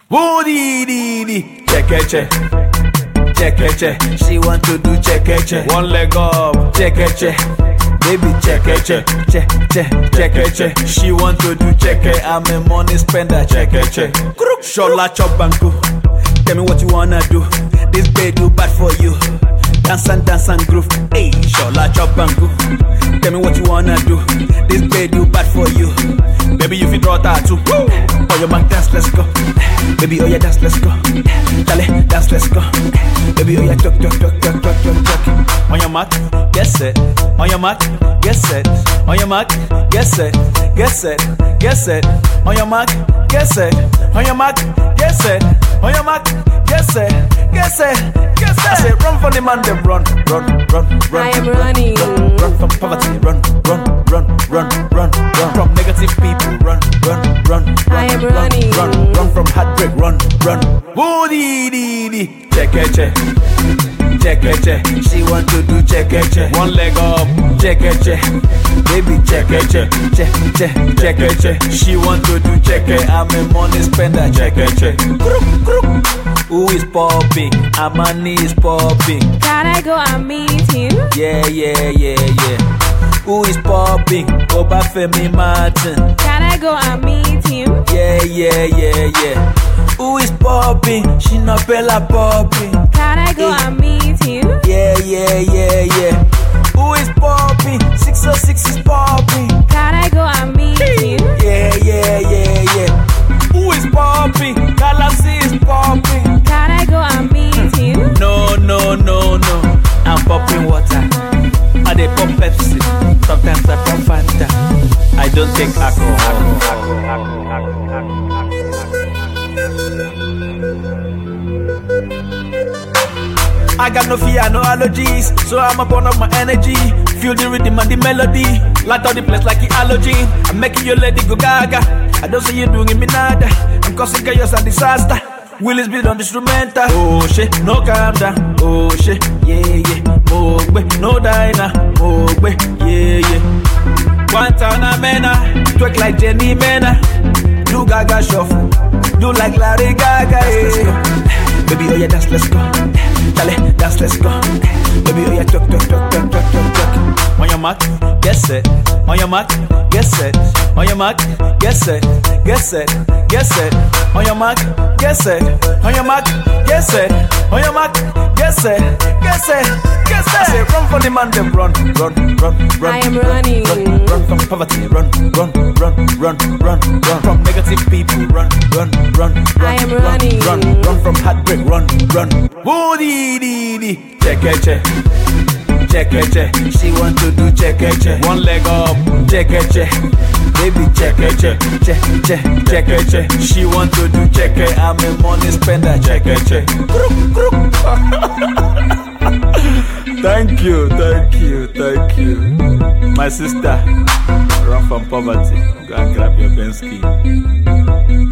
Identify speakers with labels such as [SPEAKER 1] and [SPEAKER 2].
[SPEAKER 1] Woody, check it, check. Check it, check. She want to do check it, check. One leg up, check it, check. Baby, check it, check. Check it, check. She want to do check it. I'm a money spender, check it, check. Shola chop banku. Tell me what you wanna do. This bed do bad for you. Dance and groove. Hey, shola chop banku. Tell me what you wanna do. This bed do bad for you. Baby, you fit draw tattoo. Oh, your man dance, let's go. Baby, oh yeah, dance, let's go. Dale, dance, let's go. Baby, oh yeah, talk. On your mark, get set. On your mark, get set. On your mark, get set. Get set. On your mark, get set. On your mark, get set. On your mark, get set. Get set. I say, run for the man, then run.
[SPEAKER 2] I am running.
[SPEAKER 1] Run from poverty, run. From negative people, run.
[SPEAKER 2] I am running.
[SPEAKER 1] Run from heartbreak, run. Woody, check it. She want to do check it. One leg up, check it. Baby, check it. She want to do check it. I'm a money spender, check it. Who is popping? Amani is popping.
[SPEAKER 2] Can I go and meet him?
[SPEAKER 1] Yeah. Who is popping? Obafemi Martin.
[SPEAKER 2] Can I go and meet him?
[SPEAKER 1] Yeah. Who is popping? Shina Bella popping.
[SPEAKER 2] Can I go and meet him?
[SPEAKER 1] Yeah. Who is popping? 606 is popping.
[SPEAKER 2] Can I go and meet him?
[SPEAKER 1] Yeah. Who is popping? Galaxy is popping.
[SPEAKER 2] Can I go and meet him?
[SPEAKER 1] No. I'm popping water. I dey pop Pepsi. Sometimes I pop Fanta. I don't take alcohol. I got no fear, no allergies, so I'm up on up my energy. Feel the rhythm and the melody, light up the place like the halogen. I'm making your lady go gaga. I don't see you doing me nada. I'm causing chaos and disaster. Willis beat on the instrumental. Oh shit, no calm down. Oh shit, yeah. Mogbe, no diner. Mogbe, yeah. Guantanamera, twerk like Jenny Mena. Do Gaga shuffle, do like Larry Gaga. Yeah. Baby, oh yeah, dance, let's go. Dale, dance, let's go. Baby, oh yeah, talk. On your mark, get set. On your mark, get set. On your mark, get set. On your mark, get set. On your mark, get set. On your mark, get set. I say, run for the man, then run.
[SPEAKER 2] I am running.
[SPEAKER 1] Run from poverty, run. From negative people, run.
[SPEAKER 2] I am running.
[SPEAKER 1] Run from heartbreak, run. Woody, check it. She want to do check it. One leg up, check it. Baby, check it. She want to do check it. I'm a money spender, check it. Thank you. My sister, run from poverty. Go and grab your Bensky.